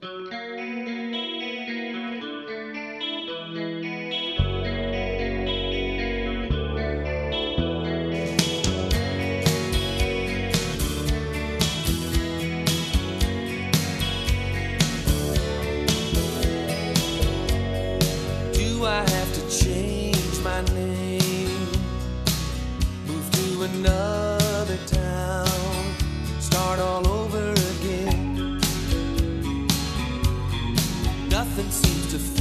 Do I have to change my name? Move to another town, start all over again. Nothing seems to